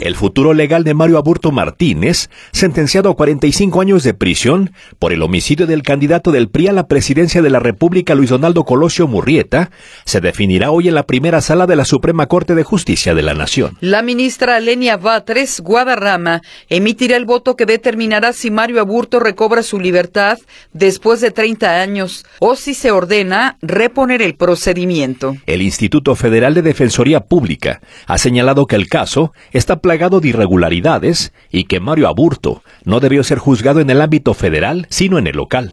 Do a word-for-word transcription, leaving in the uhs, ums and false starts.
El futuro legal de Mario Aburto Martínez, sentenciado a cuarenta y cinco años de prisión por el homicidio del candidato del P R I a la presidencia de la República, Luis Donaldo Colosio Murrieta, se definirá hoy en la primera sala de la Suprema Corte de Justicia de la Nación. La ministra Lenia Batres Guadarrama emitirá el voto que determinará si Mario Aburto recobra su libertad después de treinta años o si se ordena reponer el procedimiento. El Instituto Federal de Defensoría Pública ha señalado que el caso está plagado de irregularidades y que Mario Aburto no debió ser juzgado en el ámbito federal, sino en el local.